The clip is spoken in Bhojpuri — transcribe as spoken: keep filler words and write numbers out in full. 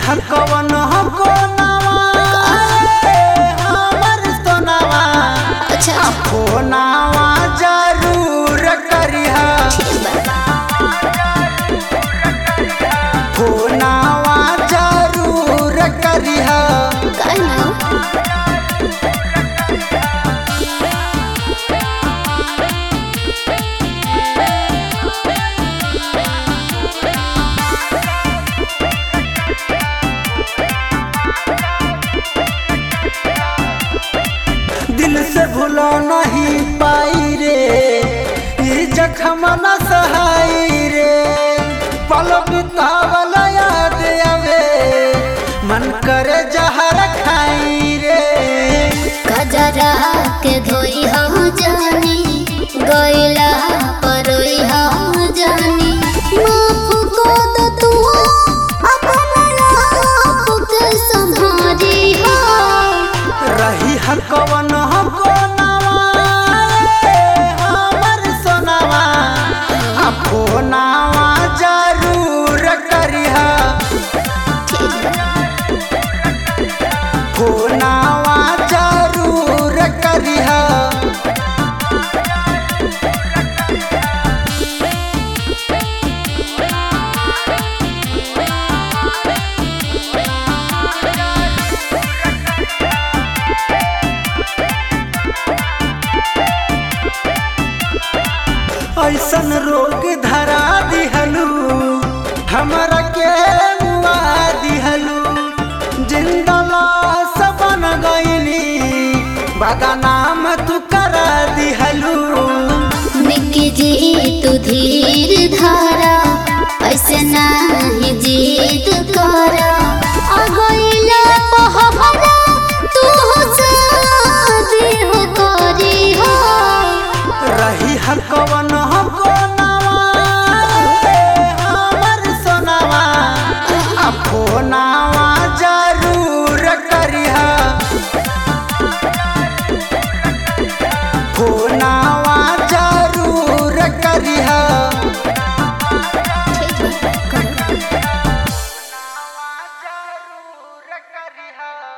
हर कवन हमको नवा हमर सोनावा अच्छा फोनावा जरूर करिहा फोनावा जरूर करिहा दिल से भूलो नहीं पाई रे ये जख्म न सहाई रे पल बितावल याद आवे मन करे जहर खाई रे कजरा के धोई हो जानी गइला परोई हो जानी माफ को तो तू अपना आप के संभारी हो रही हर कवन हमको नवा हमर सोनावा फोनावा जरूर करिहा फोनावा जरूर करिहा ऐसन रोग धरा दिहलू हमरा के मुआ दिहलू जिंदा लाश बन गईली बदनाम तू करा दिहलू निकी जी तू धीर धारा ऐसे नहीं जीत करा अगइला पहरा तू शादी हो करी हो रही हर कवन हमको नवा हमर सोनावा फोनावा जरूर करिहा फोनावा जरूर करिहा जरूर करिहा।